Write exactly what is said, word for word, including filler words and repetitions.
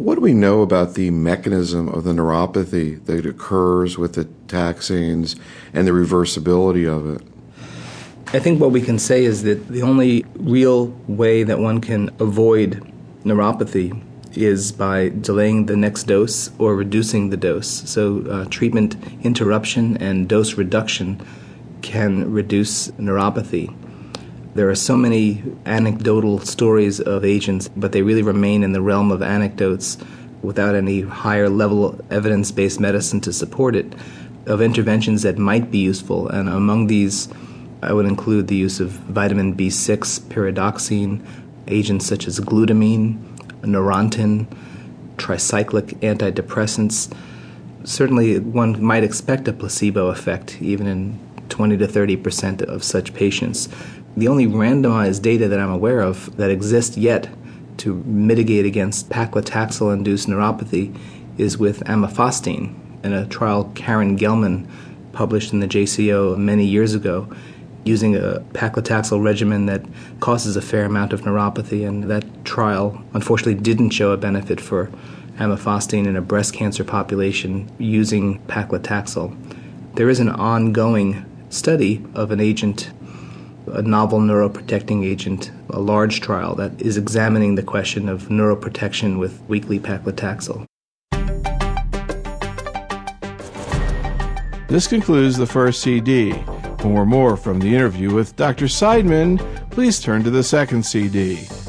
What do we know about the mechanism of the neuropathy that occurs with the taxanes and the reversibility of it? I think what we can say is that the only real way that one can avoid neuropathy is by delaying the next dose or reducing the dose. So uh, treatment interruption and dose reduction can reduce neuropathy. There are so many anecdotal stories of agents, but they really remain in the realm of anecdotes without any higher level evidence-based medicine to support it, of interventions that might be useful. And among these, I would include the use of vitamin B six, pyridoxine, agents such as glutamine, Neurontin, tricyclic antidepressants. Certainly one might expect a placebo effect even in twenty to thirty percent of such patients. The only randomized data that I'm aware of that exists yet to mitigate against paclitaxel-induced neuropathy is with amifostine in a trial Karen Gelman published in the J C O many years ago, using a paclitaxel regimen that causes a fair amount of neuropathy, and that trial unfortunately didn't show a benefit for amifostine in a breast cancer population using paclitaxel. There is an ongoing study of an agent, a novel neuroprotecting agent, a large trial that is examining the question of neuroprotection with weekly paclitaxel. This concludes the first C D. For more from the interview with Doctor Seidman, please turn to the second C D.